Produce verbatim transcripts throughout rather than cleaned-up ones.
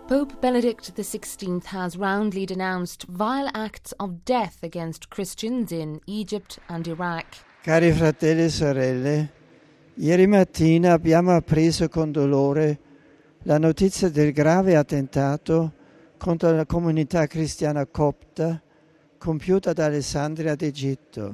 Pope Benedict the sixteenth has roundly denounced vile acts of death against Christians in Egypt and Iraq. Cari fratelli e sorelle, ieri mattina abbiamo appreso con dolore la notizia del grave attentato contro la comunità cristiana copta compiuta da Alessandria d'Egitto.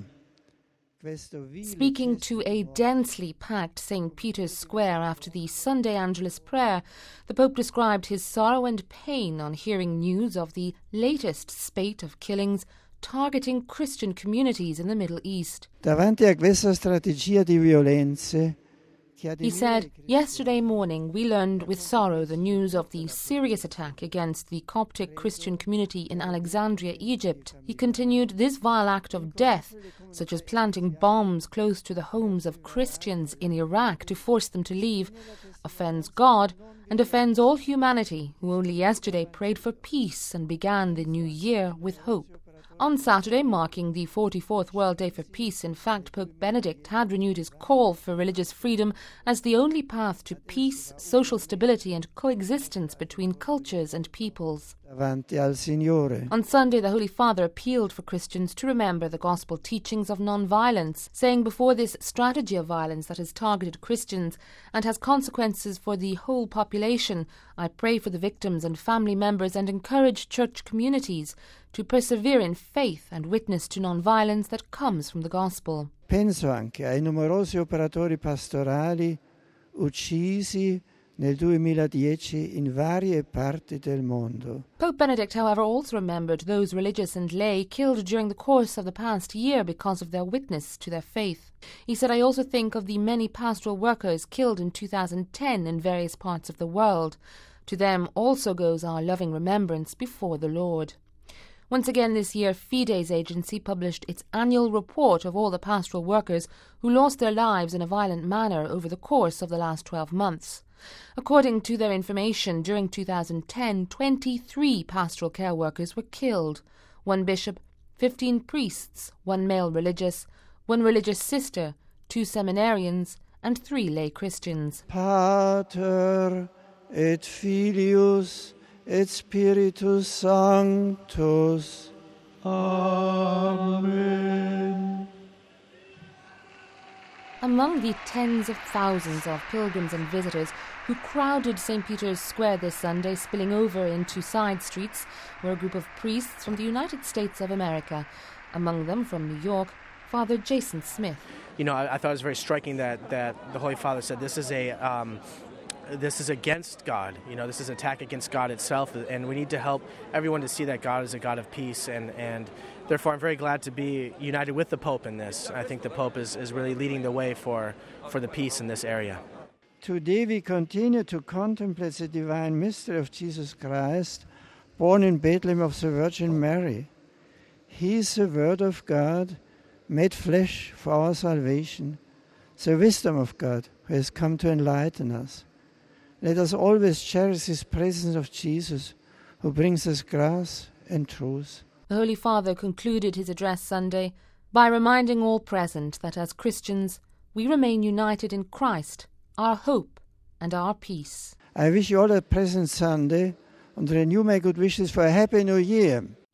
Speaking to a densely packed Saint Peter's Square after the Sunday Angelus prayer, the Pope described his sorrow and pain on hearing news of the latest spate of killings targeting Christian communities in the Middle East. Davanti a questa strategia di violenze, he said, yesterday morning we learned with sorrow the news of the serious attack against the Coptic Christian community in Alexandria, Egypt. He continued, this vile act of death, such as planting bombs close to the homes of Christians in Iraq to force them to leave, offends God and offends all humanity, who only yesterday prayed for peace and began the new year with hope. On Saturday, marking the forty-fourth World Day for Peace, in fact, Pope Benedict had renewed his call for religious freedom as the only path to peace, social stability and coexistence between cultures and peoples. Davanti al Signore. On Sunday, the Holy Father appealed for Christians to remember the gospel teachings of non-violence, saying before this strategy of violence that has targeted Christians and has consequences for the whole population, I pray for the victims and family members and encourage church communities to persevere in faith and witness to non-violence that comes from the gospel. Penso anche ai numerosi operatori pastorali uccisi nel duemiladieci in varie parti del mondo. Pope Benedict, however, also remembered those religious and lay killed during the course of the past year because of their witness to their faith. He said, I also think of the many pastoral workers killed in two thousand ten in various parts of the world. To them also goes our loving remembrance before the Lord. Once again this year, Fides agency published its annual report of all the pastoral workers who lost their lives in a violent manner over the course of the last twelve months. According to their information, during two thousand ten, twenty-three pastoral care workers were killed. One bishop, fifteen priests, one male religious, one religious sister, two seminarians, and three lay Christians. Pater et Filius et Spiritus Sanctus. Amen. Among the tens of thousands of pilgrims and visitors who crowded Saint Peter's Square this Sunday, spilling over into side streets, were a group of priests from the United States of America. Among them, from New York, Father Jason Smith. You know, I, I thought it was very striking that, that the Holy Father said this is a... Um, This is against God. You know, this is an attack against God itself, and we need to help everyone to see that God is a God of peace, and, and therefore I'm very glad to be united with the Pope in this. I think the Pope is, is really leading the way for, for the peace in this area. Today we continue to contemplate the divine mystery of Jesus Christ, born in Bethlehem of the Virgin Mary. He is the Word of God, made flesh for our salvation, the wisdom of God, who has come to enlighten us. Let us always cherish this presence of Jesus, who brings us grace and truth. The Holy Father concluded his address Sunday by reminding all present that as Christians we remain united in Christ, our hope and our peace. I wish you all a pleasant Sunday and renew my good wishes for a happy new year.